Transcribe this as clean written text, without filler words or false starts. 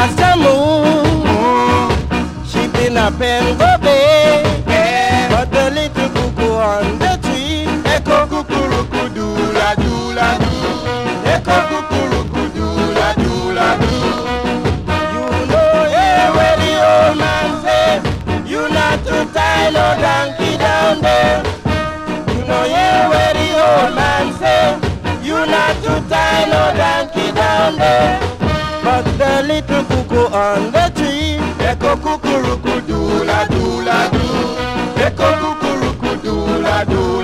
past the moon. She been up in the bay, but the little cuckoo on the tree. Echo cuckoo do la do la do. Echo cuckoo do la do la do. You know yeah where the old man say, you not to tie no donkey down there. You know yeah where the old man say, you not to tie no donkey down there. But the little cuckoo on the tree, echo cuckoo do la do la do. Echo cuckoo do la do.